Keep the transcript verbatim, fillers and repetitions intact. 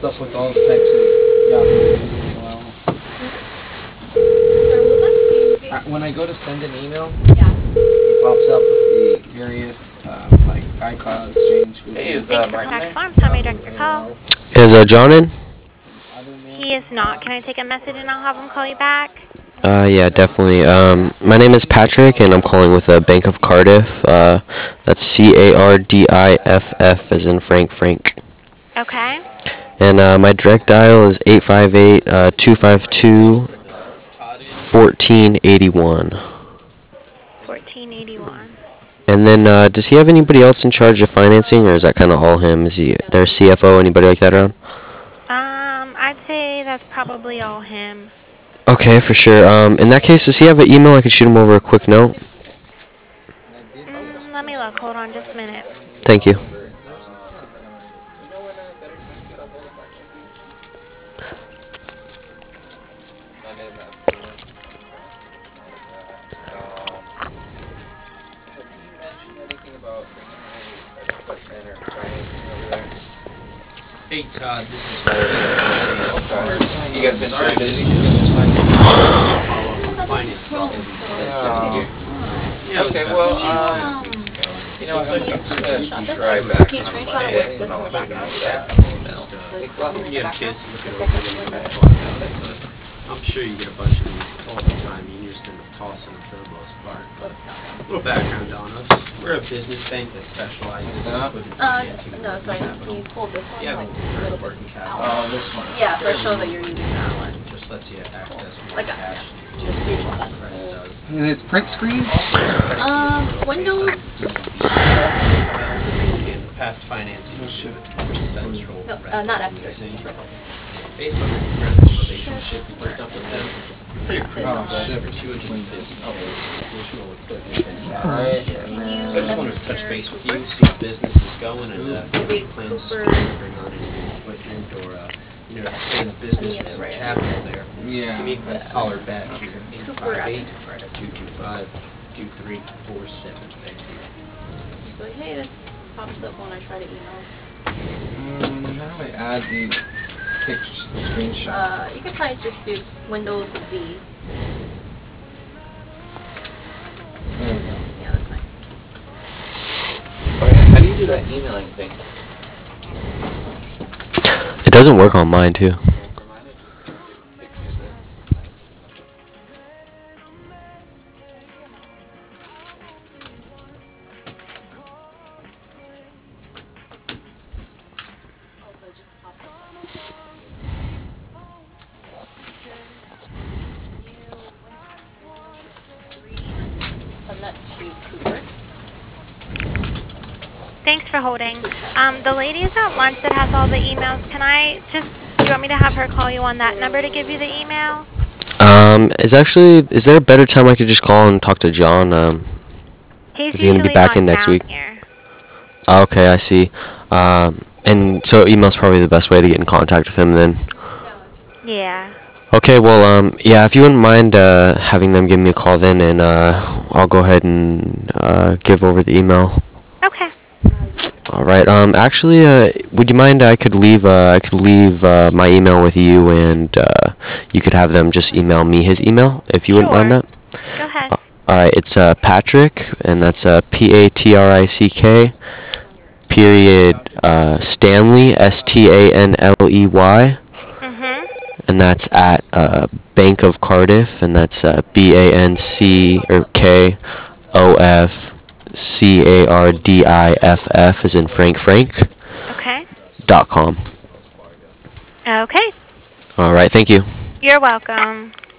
pops up with all types of Yahoo as well. Uh, when I go to send an email, Yeah. it pops up with the various uh, like iCloud, Exchange, Google. Hey, is Thanks uh, for Martin Connect there? Farms. How may I direct your call? Is uh, John in? Other mail. He is not. Can I take a message and I'll have him call you back? Uh, yeah, definitely. Um, my name is Patrick, and I'm calling with the Bank of Cardiff. Uh, that's C A R D I F F, as in Frank Frank. Okay. And uh, my direct dial is eight five eight, two five two, one four eight one. fourteen eighty-one. And then, uh, does he have anybody else in charge of financing, or is that kind of all him? Is he their C F O, anybody like that around? Um, I'd say that's probably all him. Okay, for sure. Um, in that case, does he have an email? I could shoot him over a quick note. Mm, let me look. Hold on just a minute. Thank you. Hey Todd, this is You guys been sorry so busy? finance call. Yeah, okay, well, um, you know, I'm gonna try back. Can you screenshot it with this one back out? You have kids to look it over and then talk about it, but I'm sure you get a bunch of these all the time. You just end up tossing them for the most part. But a little background on us. We're a business bank that specializes in liquidity Uh, financing. no, sorry, can you pull this one? Yeah, Like, we're a little working bit capital. out? Oh, this one. Yeah, so it shows that you're using that one. Just lets you access more Like a- cash. Just screenshot that. Rest does. And it's print screen? Um, Windows. And past financing. Central. No, uh, not F Based thirteen. on the incredible relationship we built up with them. Pretty Oh, critical shit. for two hundred fifty additional equipment. Alright. So I just wanted to touch base with you, see how business is going, and uh, if you have plans to bring on any new equipment or, uh, you know, expand the business with some capital there. Yeah. Give me a holler back here, eight Cooper, five I eight, think. two two five, two three four seven. Thank you. Just be like, hey, this pops up when I try to email. Um, how do I add the picture screenshot? Uh, you can probably just do Windows Z. There we go. Yeah, that's fine. Okay, how do you do that emailing thing? It doesn't work on mine, too. Also, it just pops up. Send that to Cooper. Thanks for holding. Um, the lady's at lunch that has all the emails. Can I just, do you want me to have her call you on that number to give you the email? Um, is actually, is there a better time I could just call and talk to John? Um, He's Is he gonna be usually back not in next down week? here. okay, I see. Um, and so email's probably the best way to get in contact with him then. Yeah. Okay, well, um, yeah, if you wouldn't mind uh, having them give me a call then, and uh, I'll go ahead and uh, give over the email. Okay. All right. Um, actually, uh, would you mind? I could leave. Uh, I could leave uh, my email with you, and uh, you could have them just email me his email if you wouldn't mind Sure. that. Go ahead. Uh, all right. It's uh, Patrick, and that's uh, P A T R I C K. Period. Uh, Stanley, S T A N L E Y. Mhm. And that's at uh, Bank of Cardiff, and that's uh, B A N C or K O F C A R D I F F, as in Frank Frank. Okay. Dot com. Okay. All right, thank you. You're welcome.